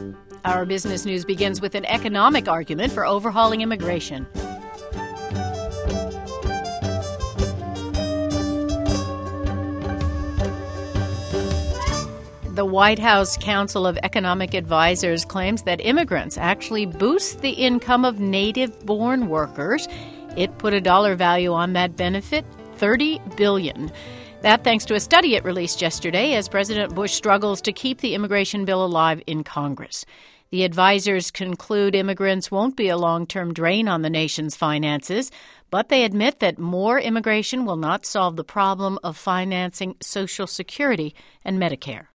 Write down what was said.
Our business news begins with an economic argument for overhauling immigration. The White House Council of Economic Advisors claims that immigrants actually boost the income of native-born workers. It put a dollar value on that benefit, $30 billion. That thanks to a study it released yesterday as President Bush struggles to keep the immigration bill alive in Congress. The advisors conclude immigrants won't be a long-term drain on the nation's finances, but they admit that more immigration will not solve the problem of financing Social Security and Medicare.